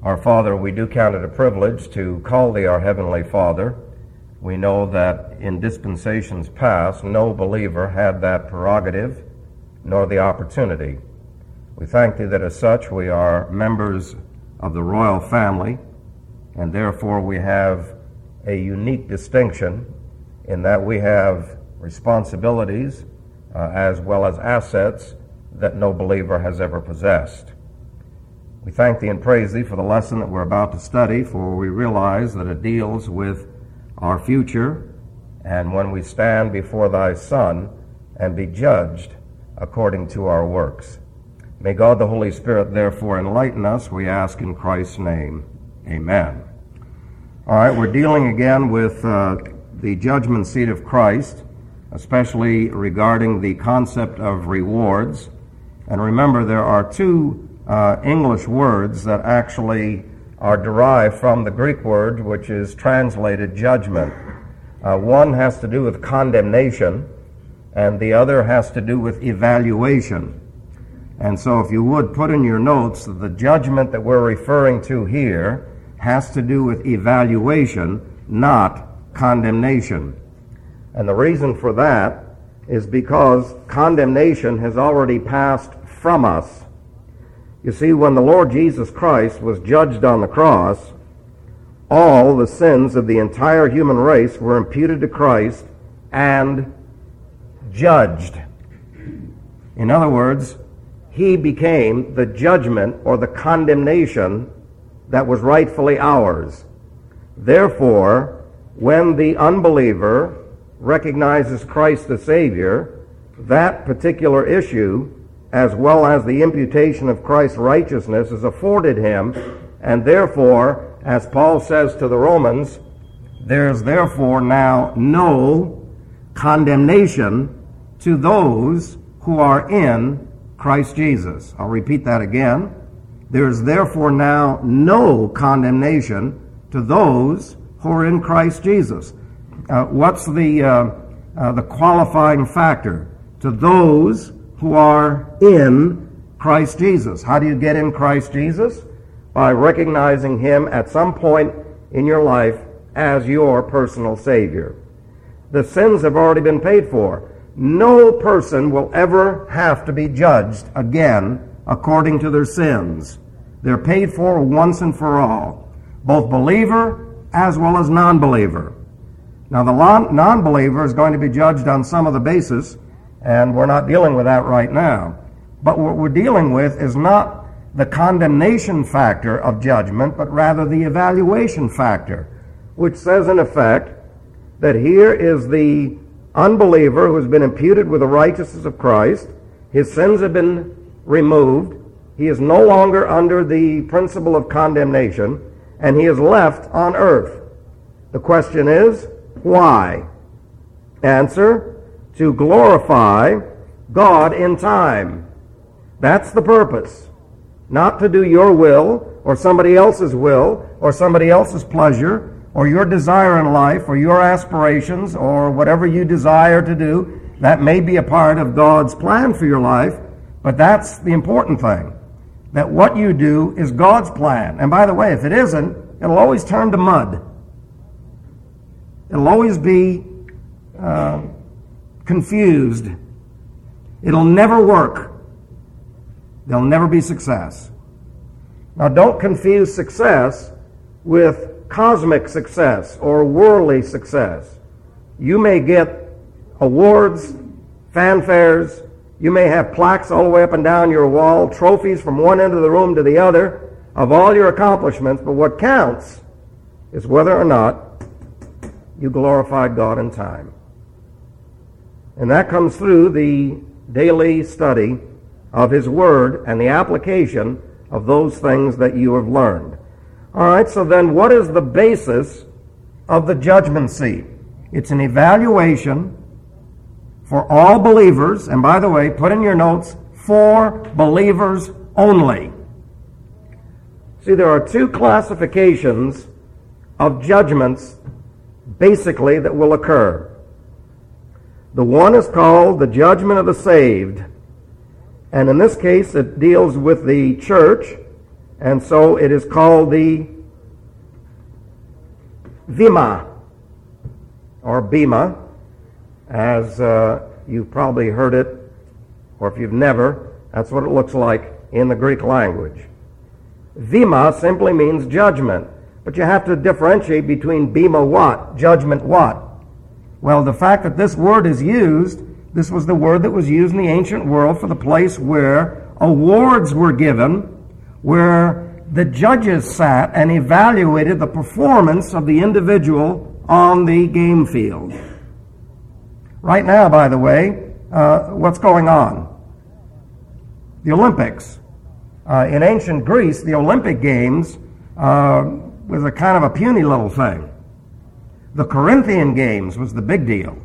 Our Father, we do count it a privilege to call Thee our Heavenly Father. We know that in dispensations past, no believer had that prerogative nor the opportunity. We thank Thee that as such we are members of the royal family, and therefore we have a unique distinction in that we have responsibilities as well as assets that no believer has ever possessed. We thank Thee and praise Thee for the lesson that we're about to study, for we realize that it deals with our future and when we stand before Thy Son and be judged according to our works. May God the Holy Spirit therefore enlighten us, we ask in Christ's name. Amen. All right, we're dealing again with the judgment seat of Christ, especially regarding the concept of rewards. And remember, there are two English words that actually are derived from the Greek word which is translated judgment. One has to do with condemnation, and the other has to do with evaluation. And so if you would put in your notes that the judgment that we're referring to here has to do with evaluation, not condemnation. And the reason for that is because condemnation has already passed from us. You see, when the Lord Jesus Christ was judged on the cross, all the sins of the entire human race were imputed to Christ and judged. In other words, He became the judgment or the condemnation that was rightfully ours. Therefore, when the unbeliever recognizes Christ the Savior, that particular issue, as well as the imputation of Christ's righteousness, is afforded him, and therefore, as Paul says to the Romans, there's therefore now no condemnation to those who are in Christ Jesus. I'll repeat that again. There's therefore now no condemnation to those who are in Christ Jesus. What's the qualifying factor? To those who are in Christ Jesus. How do you get in Christ Jesus? By recognizing Him at some point in your life as your personal Savior. The sins have already been paid for. No person will ever have to be judged again according to their sins. They're paid for once and for all, both believer as well as non-believer. Now, the non-believer is going to be judged on some of the basis, and we're not dealing with that right now. But what we're dealing with is not the condemnation factor of judgment, but rather the evaluation factor, which says in effect that here is the unbeliever who has been imputed with the righteousness of Christ. His sins have been removed. He is no longer under the principle of condemnation, and he is left on earth. The question is, why? Answer: to glorify God in time. That's the purpose. Not to do your will, or somebody else's will, or somebody else's pleasure, or your desire in life, or your aspirations, or whatever you desire to do. That may be a part of God's plan for your life, but that's the important thing. That what you do is God's plan. And by the way, if it isn't, it'll always turn to mud. It'll always be confused. It'll never work. There'll never be success. Now, don't confuse success with cosmic success or worldly success. You may get awards, fanfares, you may have plaques all the way up and down your wall, trophies from one end of the room to the other of all your accomplishments, but what counts is whether or not you glorified God in time. And that comes through the daily study of His Word and the application of those things that you have learned. All right, so then what is the basis of the judgment seat? It's an evaluation for all believers, and by the way, put in your notes, for believers only. See, there are two classifications of judgments, basically, that will occur. The one is called the judgment of the saved, and in this case it deals with the church, And so it is called the Vima, or Bema, as you've probably heard it, or if you've never, that's what it looks like in the Greek language. Vima simply means judgment, but you have to differentiate between Bema what? Judgment what? Well, the fact that this word is used, this was the word that was used in the ancient world for the place where awards were given, where the judges sat and evaluated the performance of the individual on the game field. Right now, by the way, what's going on? The Olympics. In ancient Greece, the Olympic Games was a kind of a puny little thing. The Corinthian Games was the big deal.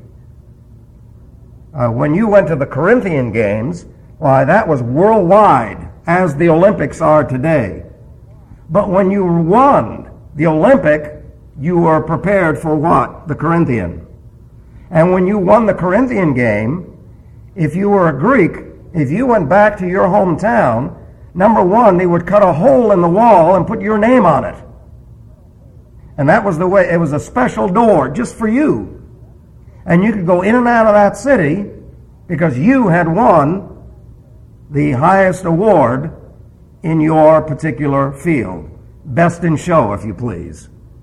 When you went to the Corinthian Games, why, that was worldwide, as the Olympics are today. But when you won the Olympic, you were prepared for what? The Corinthian. And when you won the Corinthian game, if you were a Greek, if you went back to your hometown, number one, they would cut a hole in the wall and put your name on it. And that was the way, it was a special door just for you. And you could go in and out of that city because you had won the highest award in your particular field. Best in show, if you please.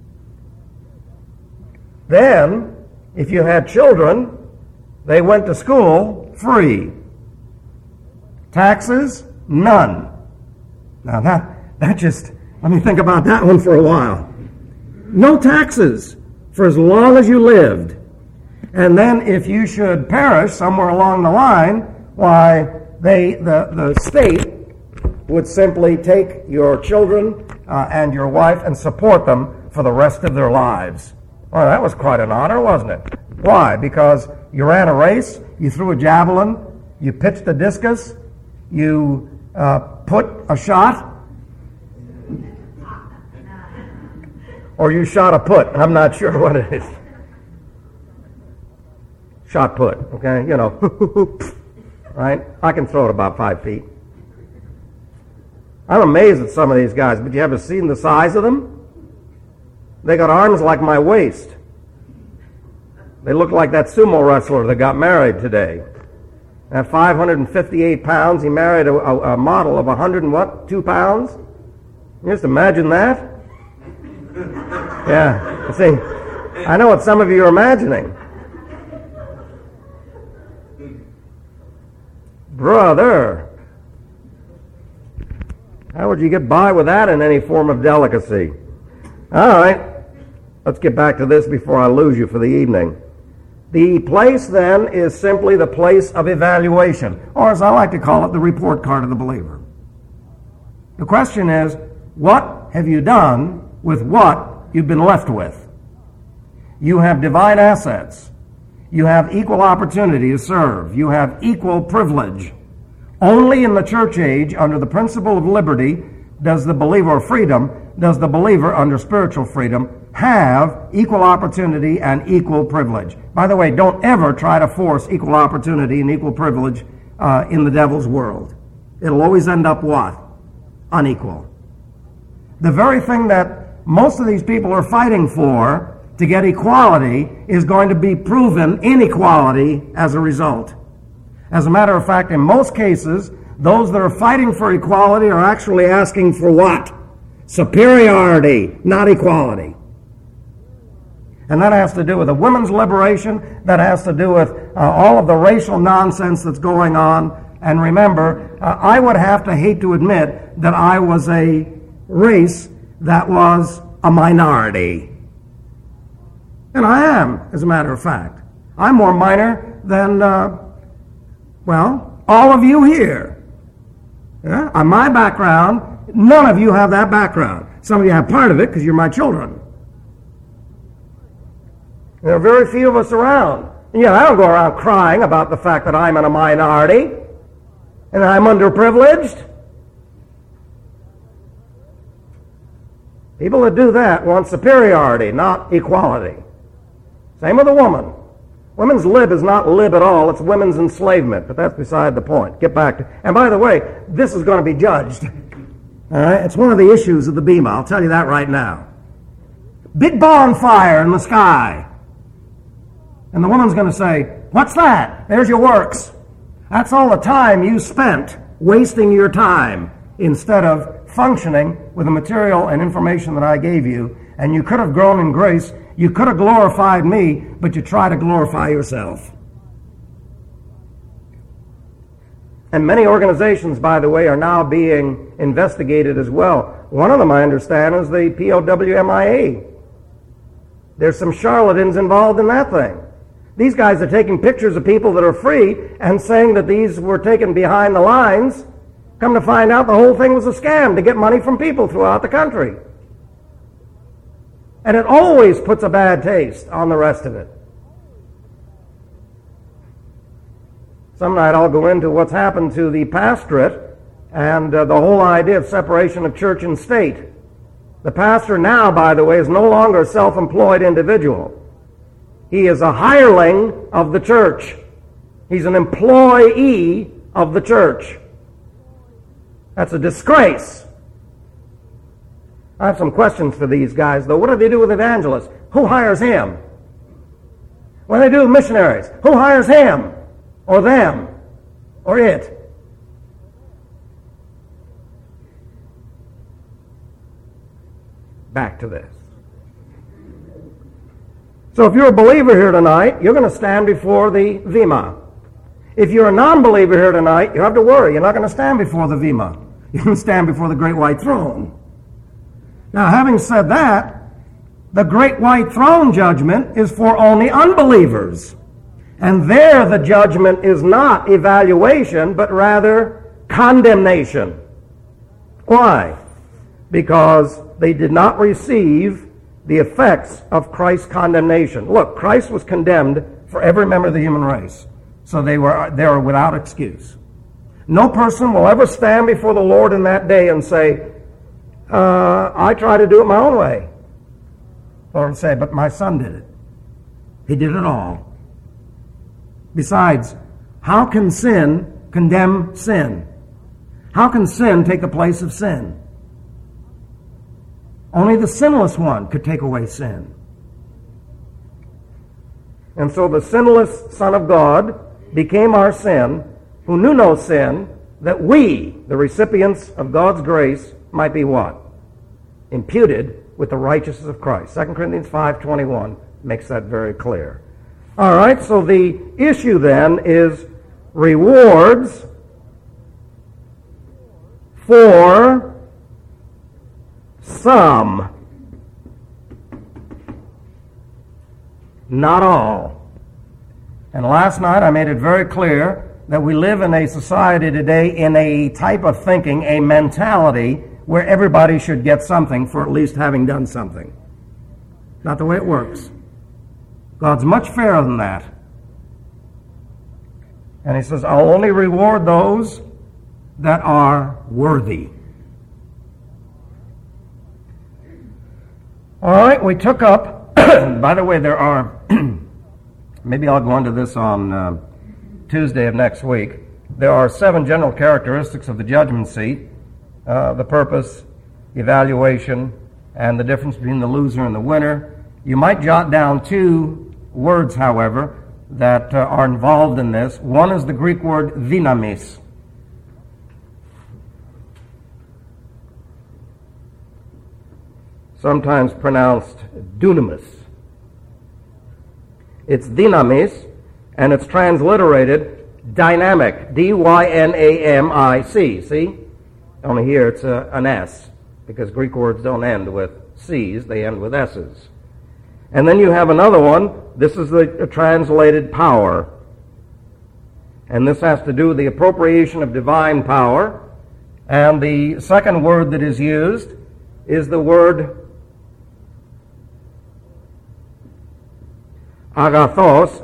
Then, if you had children, they went to school free. Taxes? None. Now that just, let me think about that one for a while. No taxes for as long as you lived. And then if you should perish somewhere along the line, why, the state would simply take your children and your wife and support them for the rest of their lives. Well, that was quite an honor, wasn't it? Why? Because you ran a race, you threw a javelin, you pitched a discus, you put a shot, or you shot a put. I'm not sure what it is. Shot put, okay? You know, right? I can throw it about 5 feet. I'm amazed at some of these guys, but you ever seen the size of them? They got arms like my waist. They look like that sumo wrestler that got married today. At 558 pounds, he married a model of 102 pounds? You just imagine that? Yeah, see, I know what some of you are imagining. Brother, how would you get by with that in any form of delicacy? All right, let's get back to this before I lose you for the evening. The place, then, is simply the place of evaluation, or as I like to call it, the report card of the believer. The question is, what have you done with what you've been left with? You have divine assets. You have equal opportunity to serve. You have equal privilege. Only in the church age, under the principle of liberty, does the believer, does the believer under spiritual freedom have equal opportunity and equal privilege. By the way, don't ever try to force equal opportunity and equal privilege in the devil's world. It'll always end up what? Unequal. The very thing that most of these people are fighting for to get equality is going to be proven inequality as a result. As a matter of fact, in most cases, those that are fighting for equality are actually asking for what? Superiority, not equality. And that has to do with the women's liberation. That has to do with all of the racial nonsense that's going on. And remember, I would have to hate to admit that I was a race that was a minority. And I am, as a matter of fact. I'm more minor than, all of you here. Yeah? On my background, none of you have that background. Some of you have part of it because you're my children. There are very few of us around. And yet I don't go around crying about the fact that I'm in a minority and I'm underprivileged. People that do that want superiority, not equality. Same with a woman. Women's lib is not lib at all, it's women's enslavement, but that's beside the point. Get back to, and by the way, this is going to be judged. All right? It's one of the issues of the Bema. I'll tell you that right now. Big bonfire in the sky. And the woman's going to say, "What's that? There's your works." That's all the time you spent wasting your time instead of functioning with the material and information that I gave you. And you could have grown in grace. You could have glorified me, but you try to glorify yourself. And many organizations, by the way, are now being investigated as well. One of them, I understand, is the POWMIA. There's some charlatans involved in that thing. These guys are taking pictures of people that are free and saying that these were taken behind the lines. Come to find out, the whole thing was a scam to get money from people throughout the country. And it always puts a bad taste on the rest of it. Some night I'll go into what's happened to the pastorate and the whole idea of separation of church and state. The pastor now, by the way, is no longer a self-employed individual. He is a hireling of the church. He's an employee of the church. That's a disgrace. I have some questions for these guys, though. What do they do with evangelists? Who hires him? What do they do with missionaries? Who hires him? Or them? Or it? Back to this. So if you're a believer here tonight, you're going to stand before the Vima. If you're a non-believer here tonight, you have to worry. You're not going to stand before the Vima. You're going to stand before the Great White Throne. Now, having said that, the Great White Throne judgment is for only unbelievers. And there the judgment is not evaluation, but rather condemnation. Why? Because they did not receive the effects of Christ's condemnation. Look, Christ was condemned for every member of the human race. So they were without excuse. No person will ever stand before the Lord in that day and say, I try to do it my own way. Or say, but my son did it. He did it all. Besides, how can sin condemn sin? How can sin take the place of sin? Only the sinless one could take away sin. And so the sinless Son of God became our sin, who knew no sin, that we, the recipients of God's grace, might be what? Imputed with the righteousness of Christ. 2 Corinthians 5:21 makes that very clear. All right, so the issue then is rewards for some, not all. And last night I made it very clear that we live in a society today in a type of thinking, a mentality, where everybody should get something for at least having done something. Not the way it works. God's much fairer than that. And he says, I'll only reward those that are worthy. All right, we took up, by the way, there are, maybe I'll go into this on Tuesday of next week. There are 7 general characteristics of the judgment seat. The purpose, evaluation, and the difference between the loser and the winner. You might jot down 2 words, however, that are involved in this. One is the Greek word dynamis. Sometimes pronounced dunamis. It's dynamis, and it's transliterated dynamic, D-Y-N-A-M-I-C, see? Only here it's an S, because Greek words don't end with C's, they end with S's. And then you have another one. This is the translated power. And this has to do with the appropriation of divine power. And the second word that is used is the word agathos,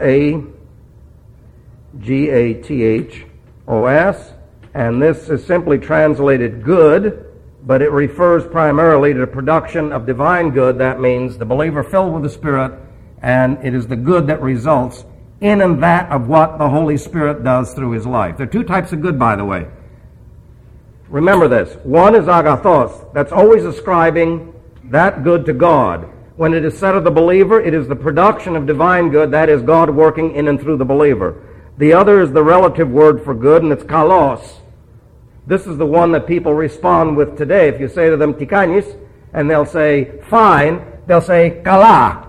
A-G-A-T-H-O-S. And this is simply translated good, but it refers primarily to the production of divine good. That means the believer filled with the Spirit, and it is the good that results in and that of what the Holy Spirit does through his life. There are 2 types of good, by the way. Remember this. One is agathos. That's always ascribing that good to God. When it is said of the believer, it is the production of divine good, that is, God working in and through the believer. The other is the relative word for good, and it's kalos. This is the one that people respond with today. If you say to them, tikanis, and they'll say, fine, they'll say, kala,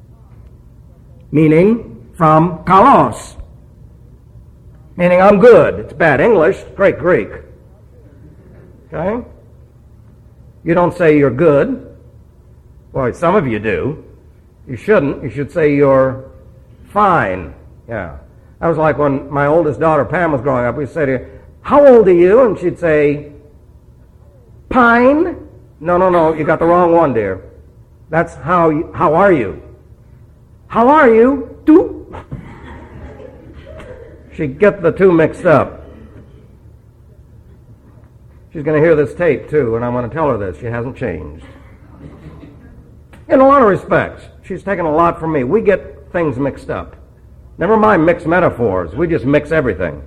meaning from kalos, meaning I'm good. It's bad English, great Greek. Okay? You don't say you're good. Well, some of you do. You shouldn't. You should say you're fine. Yeah. That was like when my oldest daughter, Pam, was growing up. We'd say to her, how old are you? And she'd say, pine. No, you got the wrong one, dear. That's how are you? How are you? Do. She'd get the two mixed up. She's going to hear this tape, too, and I'm going to tell her this. She hasn't changed. In a lot of respects, she's taken a lot from me. We get things mixed up. Never mind mixed metaphors. We just mix everything.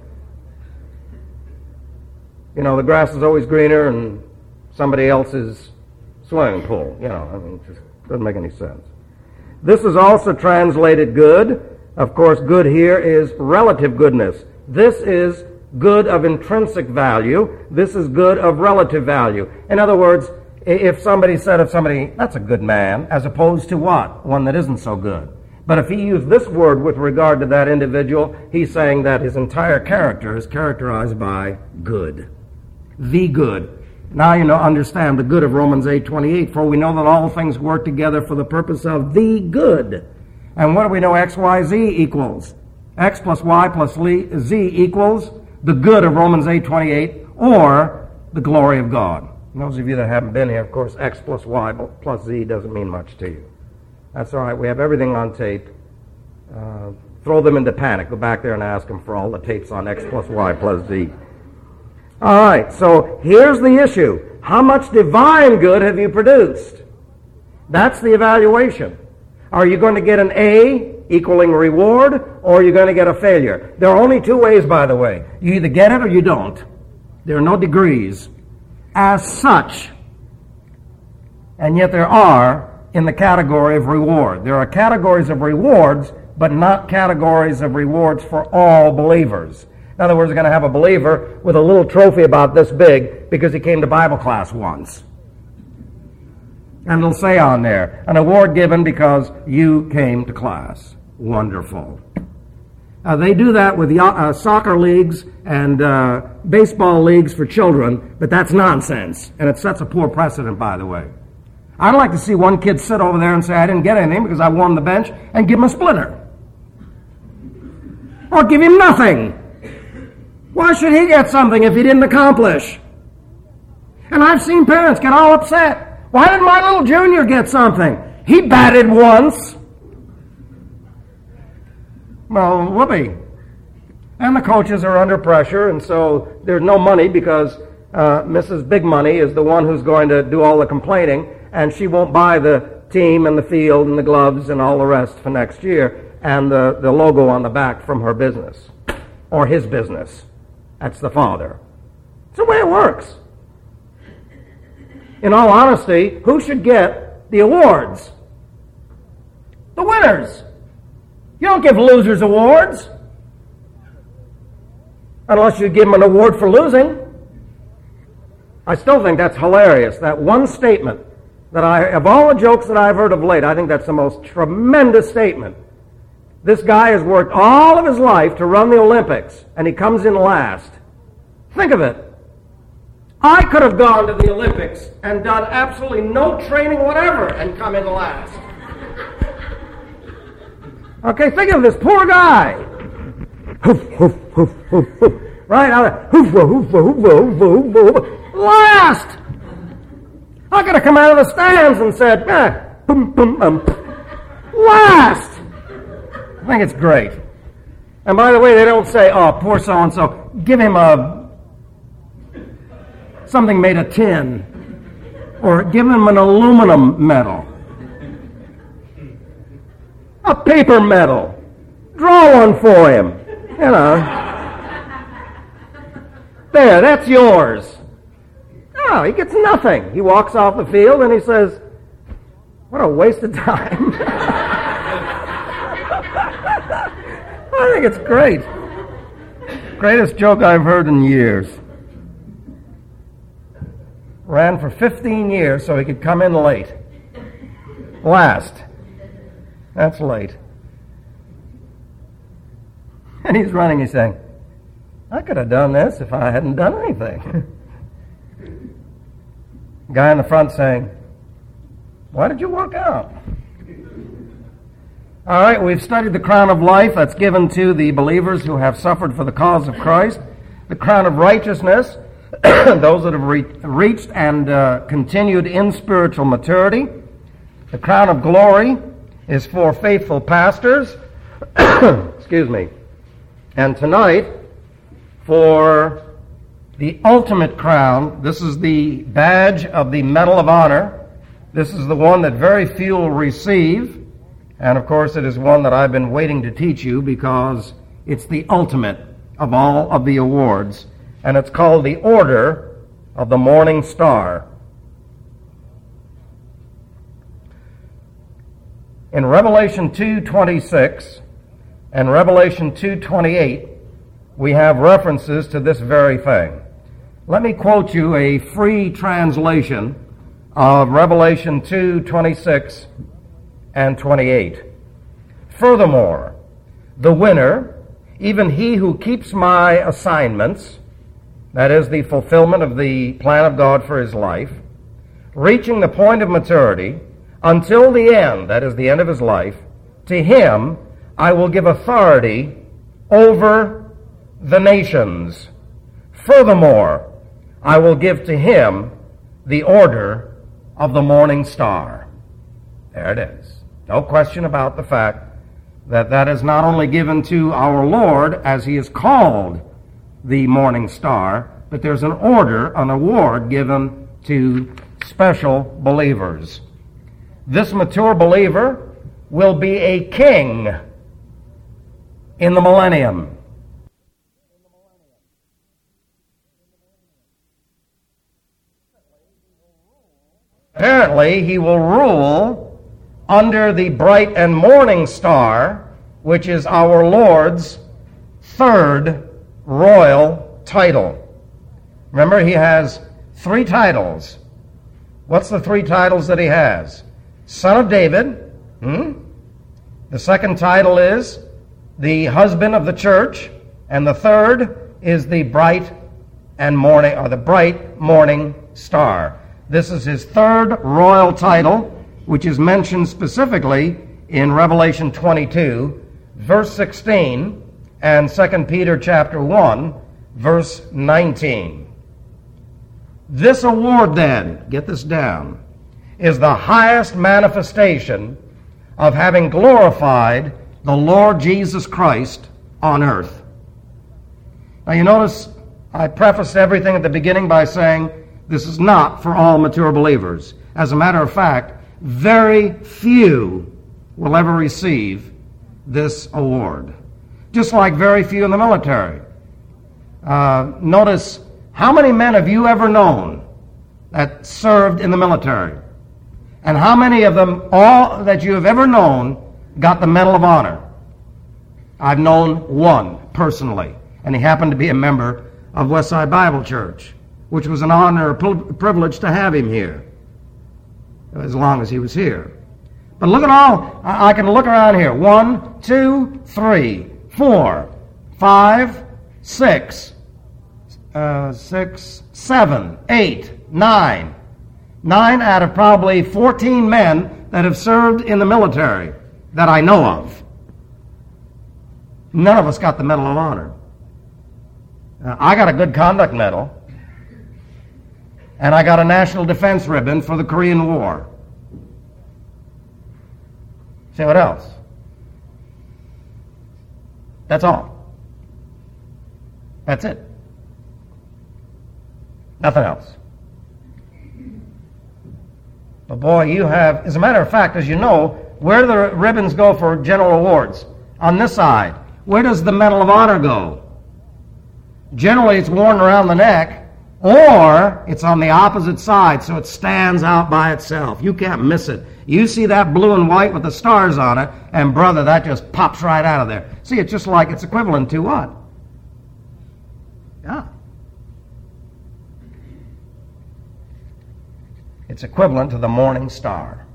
You know, the grass is always greener in somebody else's swimming pool. You know, I mean, it just doesn't make any sense. This is also translated good. Of course, good here is relative goodness. This is good of intrinsic value. This is good of relative value. In other words, if somebody said of somebody, that's a good man, as opposed to what? One that isn't so good. But if he used this word with regard to that individual, he's saying that his entire character is characterized by good. The good. Now you understand the good of Romans 8:28, for we know that all things work together for the purpose of the good. And what do we know X, Y, Z equals? X plus Y plus Z equals the good of Romans 8:28, or the glory of God. And those of you that haven't been here, of course, X plus Y plus Z doesn't mean much to you. That's all right. We have everything on tape. Throw them into panic. Go back there and ask them for all the tapes on X plus Y plus Z. All right, so here's the issue. How much divine good have you produced? That's the evaluation. Are you going to get an A equaling reward, or are you going to get a failure? There are only two ways, by the way. You either get it or you don't. There are no degrees as such. And yet there are in the category of reward. There are categories of rewards, but not categories of rewards for all believers. In other words, you're going to have a believer with a little trophy about this big because he came to Bible class once. And it'll say on there, an award given because you came to class. Wonderful. They do that with soccer leagues and baseball leagues for children, but that's nonsense. And it sets a poor precedent, by the way. I'd like to see one kid sit over there and say, I didn't get anything because I won the bench, and give him a splinter. Or give him nothing. Why should he get something if he didn't accomplish? And I've seen parents get all upset. Why didn't my little junior get something? He batted once. Well, whoopee. And the coaches are under pressure, and so there's no money because Mrs. Big Money is the one who's going to do all the complaining, and she won't buy the team and the field and the gloves and all the rest for next year, and the logo on the back from her business, or his business. That's the father. It's the way it works. In all honesty, who should get the awards? The winners. You don't give losers awards unless you give them an award for losing. I still think that's hilarious. That one statement of all the jokes that I've heard of late, I think that's the most tremendous statement. This guy has worked all of his life to run the Olympics, and he comes in last. Think of it. I could have gone to the Olympics and done absolutely no training whatever and come in last. Okay, think of this poor guy. Hoof, hoof, hoof, hoof, hoof. Right out of hoof, hoof, hoof, hoof, hoof, hoof. Last! I could have come out of the stands and said, boom, boom, last! I think it's great. And by the way, they don't say, oh, poor so-and-so, give him something made of tin, or give him an aluminum medal, a paper medal, draw one for him, There, that's yours. No, he gets nothing. He walks off the field and he says, what a waste of time. I think it's great. Greatest joke I've heard in years. Ran for 15 years so he could come in late. Last. That's late. And he's running, he's saying, I could have done this if I hadn't done anything. Guy in the front saying, why did you walk out? All right, we've studied the crown of life that's given to the believers who have suffered for the cause of Christ. The crown of righteousness, those that have reached and continued in spiritual maturity. The crown of glory is for faithful pastors. Excuse me. And tonight, for the ultimate crown, this is the badge of the Medal of Honor. This is the one that very few will receive. And of course, it is one that I've been waiting to teach you because it's the ultimate of all of the awards. And it's called the Order of the Morning Star. In Revelation 2:26 and Revelation 2:28, we have references to this very thing. Let me quote you a free translation of Revelation 2:26 and 28. Furthermore, the winner, even he who keeps my assignments, that is the fulfillment of the plan of God for his life, reaching the point of maturity until the end, that is the end of his life, to him I will give authority over the nations. Furthermore, I will give to him the order of the morning star. There it is. No question about the fact that that is not only given to our Lord as he is called the morning star, but there's an order, an award given to special believers. This mature believer will be a king in the millennium. Apparently, he will rule under the bright and morning star, which is our Lord's third royal title. Remember, he has 3 titles. What's the 3 titles that he has? Son of David. The second title is the husband of the church. And the third is the bright and morning, or the bright morning star. This is his third royal title, which is mentioned specifically in Revelation 22, verse 16, and 2 Peter chapter 1, verse 19. This award then, get this down, is the highest manifestation of having glorified the Lord Jesus Christ on earth. Now you notice I prefaced everything at the beginning by saying this is not for all mature believers. As a matter of fact, very few will ever receive this award. Just like very few in the military. Notice, how many men have you ever known that served in the military? And how many of them, all that you have ever known, got the Medal of Honor? I've known one personally, and he happened to be a member of Westside Bible Church, which was an honor, a privilege to have him here, as long as he was here. But look at all, I can look around here. 1, 2, 3, 4, 5, 6, 7, 8, 9. 9 out of probably 14 men that have served in the military that I know of. None of us got the Medal of Honor. I got a Good Conduct Medal, and I got a National Defense Ribbon for the Korean War. See what else? That's all. That's it. Nothing else. But boy, you have, as a matter of fact, as you know, where do the ribbons go for general awards? On this side. Where does the Medal of Honor go? Generally, it's worn around the neck or it's on the opposite side, so it stands out by itself. You can't miss it. You see that blue and white with the stars on it, and brother, that just pops right out of there. See, it's just like it's equivalent to what? Yeah. It's equivalent to the morning star.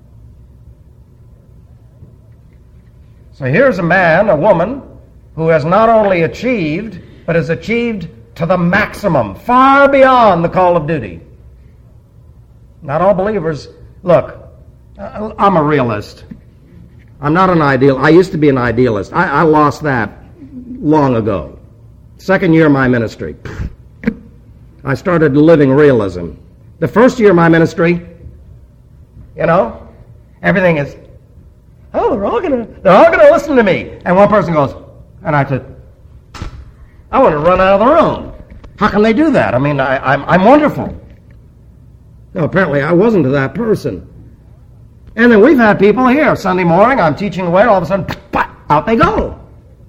So here's a man, a woman, who has not only achieved, but has achieved to the maximum, far beyond the call of duty. Not all believers. Look, I'm a realist. I'm not an ideal. I used to be an idealist. I lost that long ago. Second year of my ministry, I started living realism. The first year of my ministry, everything is, they're all gonna listen to me. And one person goes, and I said, I want to run out of the room. How can they do that? I mean, I'm wonderful. No, apparently I wasn't that person. And then we've had people here. Sunday morning, I'm teaching away, all of a sudden, out they go.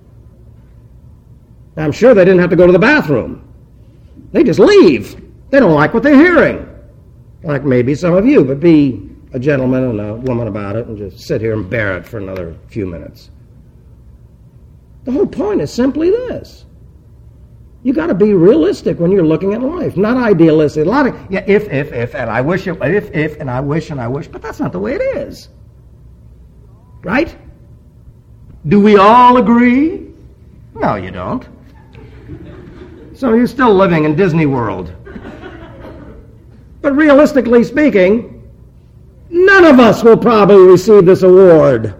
I'm sure they didn't have to go to the bathroom. They just leave. They don't like what they're hearing. Like maybe some of you, but be a gentleman and a woman about it and just sit here and bear it for another few minutes. The whole point is simply this. You got to be realistic when you're looking at life, not idealistic. A lot of if, and I wish, if, and I wish, but that's not the way it is. Right? Do we all agree? No, you don't. So you're still living in Disney World. But realistically speaking, none of us will probably receive this award.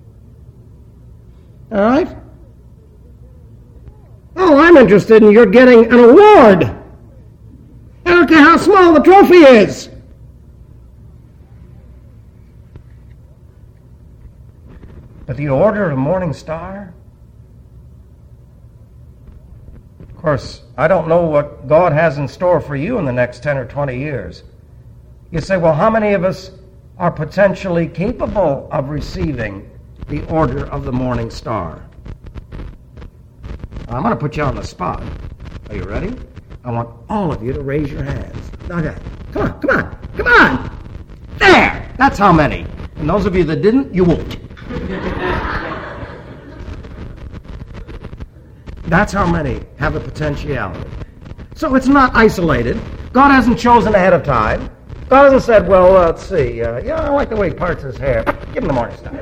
All right? Oh, I'm interested in your getting an award. I don't care how small the trophy is. But the Order of Morning Star? Of course, I don't know what God has in store for you in the next 10 or 20 years. You say, well, how many of us are potentially capable of receiving the Order of the Morning Star? I'm going to put you on the spot. Are you ready? I want all of you to raise your hands. Okay. Come on. There! That's how many. And those of you that didn't, you won't. That's how many have the potentiality. So it's not isolated. God hasn't chosen ahead of time. God hasn't said, well, let's see. I like the way he parts his hair. Give him the Morning Star.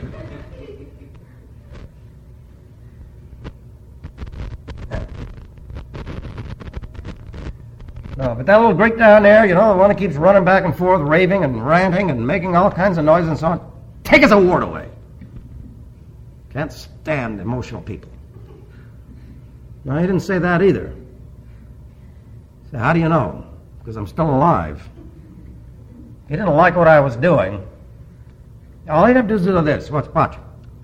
No, but that little Greek down there, the one that keeps running back and forth, raving and ranting and making all kinds of noise and so on, take his award away. Can't stand emotional people. No, he didn't say that either. So how do you know? Because I'm still alive. He didn't like what I was doing. All he'd have to do is this. Watch.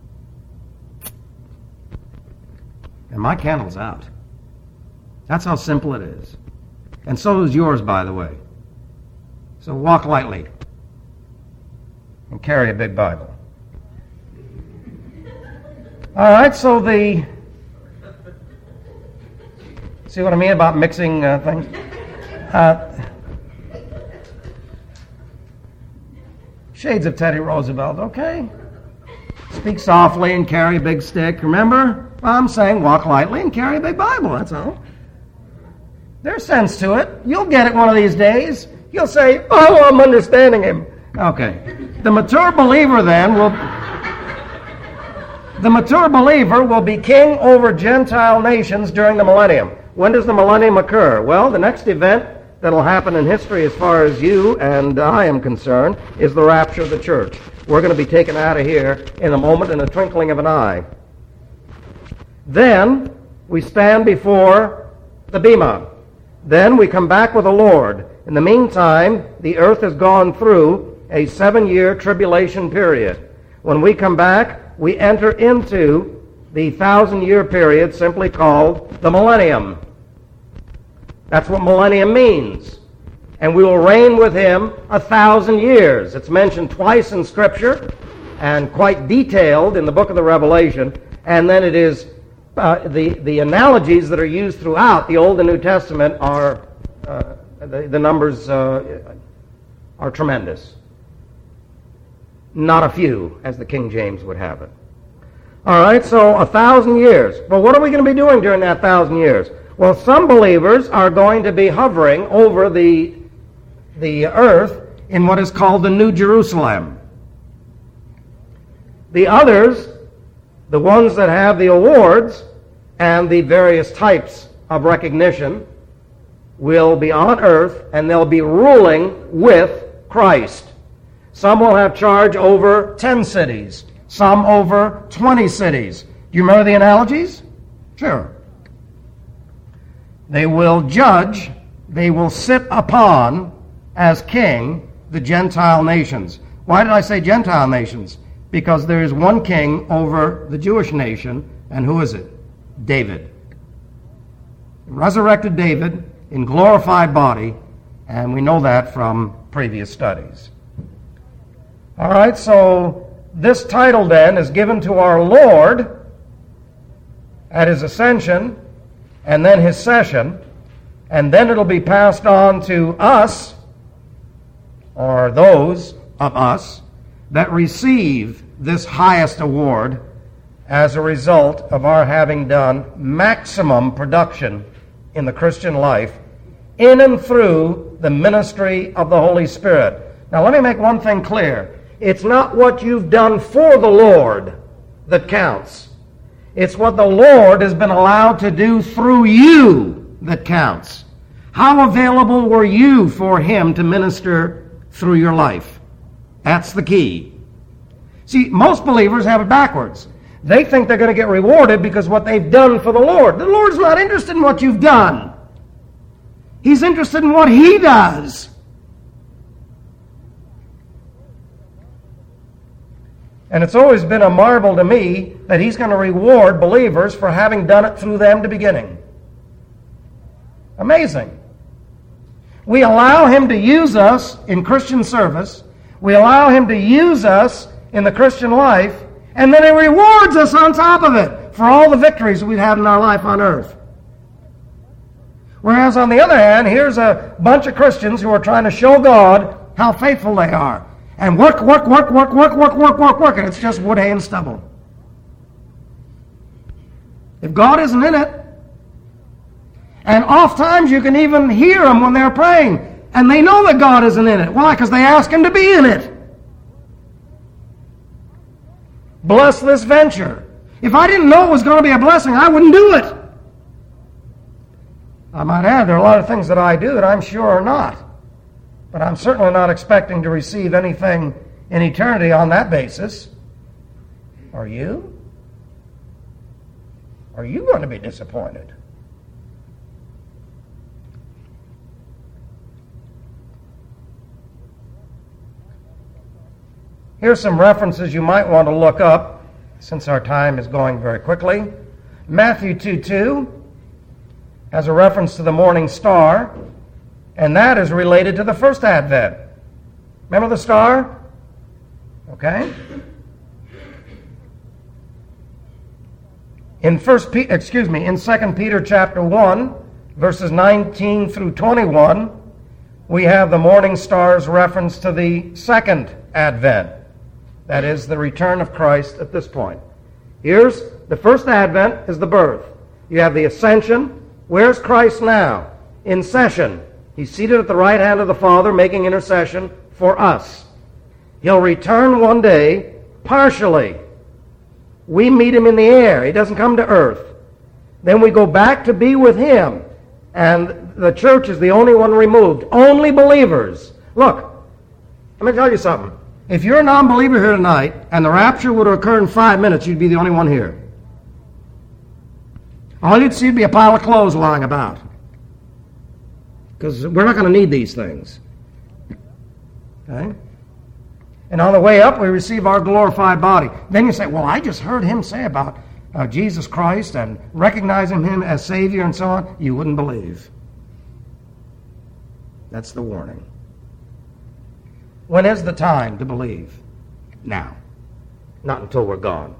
And my candle's out. That's how simple it is. And so is yours, by the way. So walk lightly and carry a big Bible. All right, so see what I mean about mixing things? Shades of Teddy Roosevelt, okay? Speak softly and carry a big stick. Remember? Well, I'm saying walk lightly and carry a big Bible, that's all. There's sense to it. You'll get it one of these days. You'll say, oh, I'm understanding him. Okay. The mature believer will be king over Gentile nations during the millennium. When does the millennium occur? Well, the next event that'll happen in history as far as you and I am concerned is the rapture of the church. We're going to be taken out of here in a moment, in a twinkling of an eye. Then we stand before the Bema. Then we come back with the Lord. In the meantime, the earth has gone through a 7-year tribulation period. When we come back, we enter into the 1,000-year period simply called the millennium. That's what millennium means. And we will reign with him 1,000 years. It's mentioned twice in Scripture and quite detailed in the book of the Revelation. And then it is the analogies that are used throughout the Old and New Testament are The numbers are tremendous. Not a few, as the King James would have it. All right, so 1,000 years. Well, what are we going to be doing during that 1,000 years? Well, some believers are going to be hovering over the earth in what is called the New Jerusalem. The others, the ones that have the awards and the various types of recognition, will be on earth and they'll be ruling with Christ. Some will have charge over 10 cities, some over 20 cities. Do you remember the analogies? Sure. They will judge, they will sit upon, as king, the Gentile nations. Why did I say Gentile nations? Because there is one king over the Jewish nation, and who is it? David. Resurrected David in glorified body, and we know that from previous studies. All right, so this title then is given to our Lord at his ascension and then his session, and then it'll be passed on to us, or those of us that receive this highest award as a result of our having done maximum production in the Christian life in and through the ministry of the Holy Spirit. Now let me make one thing clear. It's not what you've done for the Lord that counts. It's what the Lord has been allowed to do through you that counts. How available were you for him to minister through your life? That's the key. See, most believers have it backwards. They think they're going to get rewarded because what they've done for the Lord. The Lord's not interested in what you've done. He's interested in what he does. And it's always been a marvel to me that he's going to reward believers for having done it through them to beginning. Amazing. We allow him to use us in Christian service. We allow him to use us in the Christian life. And then he rewards us on top of it for all the victories we've had in our life on earth. Whereas on the other hand, here's a bunch of Christians who are trying to show God how faithful they are. And work, and it's just wood, hay, and stubble. If God isn't in it, and oftentimes you can even hear them when they're praying, and they know that God isn't in it. Why? Because they ask him to be in it. Bless this venture. If I didn't know it was going to be a blessing, I wouldn't do it. I might add, there are a lot of things that I do that I'm sure are not. But I'm certainly not expecting to receive anything in eternity on that basis. Are you? Are you going to be disappointed? Here's some references you might want to look up, since our time is going very quickly. Matthew 2:2 has a reference to the morning star, and that is related to the first advent. Remember the star? Okay. In 2 Peter chapter 1, verses 19 through 21, we have the morning star's reference to the second advent. That is the return of Christ at this point. Here's the first advent is the birth. You have the ascension. Where's Christ now? In session. He's seated at the right hand of the Father, making intercession for us. He'll return one day, partially. We meet him in the air. He doesn't come to earth. Then we go back to be with him. And the church is the only one removed. Only believers. Look, let me tell you something. If you're a non-believer here tonight, and the rapture would occur in 5 minutes, you'd be the only one here. All you'd see would be a pile of clothes lying about. Because we're not going to need these things. Okay? And on the way up, we receive our glorified body. Then you say, well, I just heard him say about Jesus Christ and recognizing him as Savior and so on. You wouldn't believe. That's the warning. When is the time to believe? Now. Not until we're gone.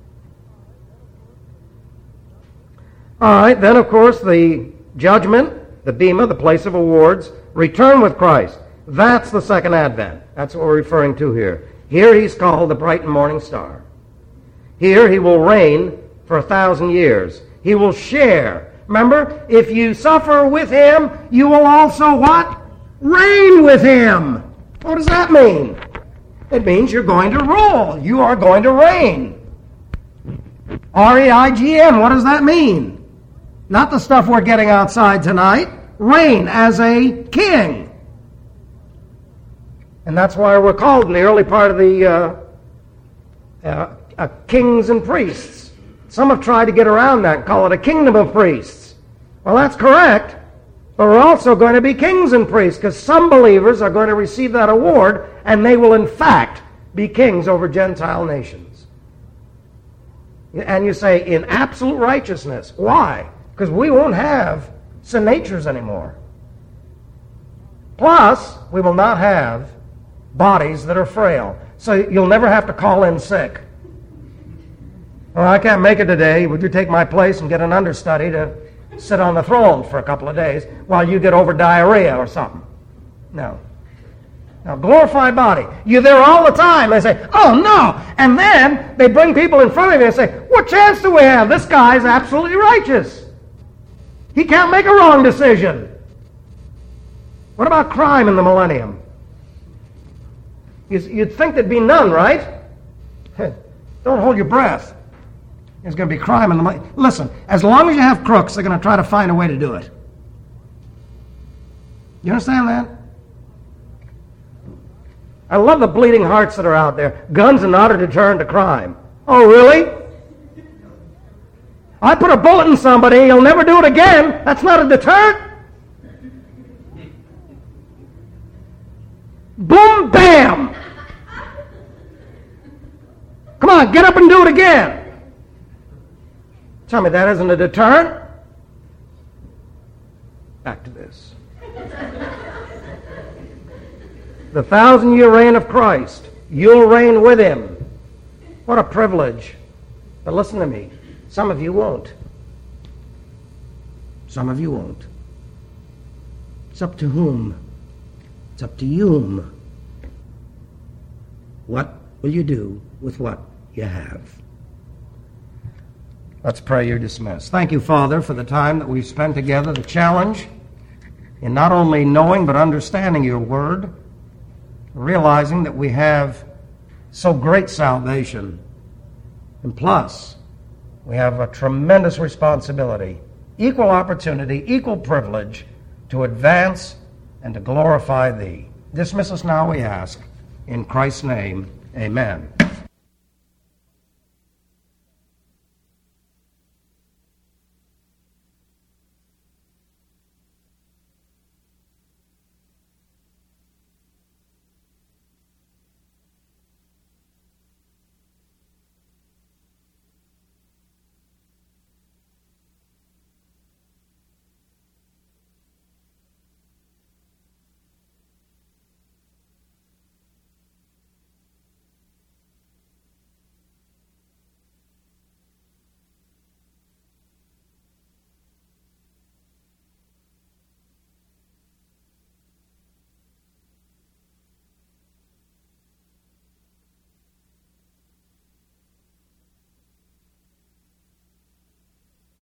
All right, then, of course, the judgment the bema, the place of awards, return with Christ. That's the second advent. That's what we're referring to here. Here he's called the bright and morning star. Here he will reign for 1,000 years. He will share. Remember, if you suffer with him, you will also what? Reign with him. What does that mean? It means you're going to rule. You are going to reign. R-E-I-G-N, what does that mean? Not the stuff we're getting outside tonight. Reign as a king. And that's why we're called in the early part of the kings and priests. Some have tried to get around that and call it a kingdom of priests. Well, that's correct. But we're also going to be kings and priests because some believers are going to receive that award and they will in fact be kings over Gentile nations. And you say, in absolute righteousness. Why? Because we won't have sin natures anymore. Plus, we will not have bodies that are frail. So you'll never have to call in sick. Well, I can't make it today. Would you take my place and get an understudy to sit on the throne for a couple of days while you get over diarrhea or something? No. Now, glorified body. You're there all the time. They say, oh, no. And then they bring people in front of you and say, what chance do we have? This guy's absolutely righteous. He can't make a wrong decision. What about crime in the millennium? You'd think there'd be none, right? Don't hold your breath. There's going to be crime in the millennium. Listen, as long as you have crooks, they're going to try to find a way to do it. You understand that? I love the bleeding hearts that are out there. Guns are not a deterrent to crime. Oh, really? I put a bullet in somebody, he'll never do it again. That's not a deterrent. Boom, bam. Come on, get up and do it again. Tell me that isn't a deterrent? Back to this. The 1,000-year reign of Christ. You'll reign with him. What a privilege. But listen to me. Some of you won't. Some of you won't. It's up to whom? It's up to you. What will you do with what you have? Let's pray. You're dismissed. Thank you, Father, for the time that we've spent together, the challenge in not only knowing but understanding your word, realizing that we have so great salvation, and plus, we have a tremendous responsibility, equal opportunity, equal privilege to advance and to glorify thee. Dismiss us now, we ask. In Christ's name, amen.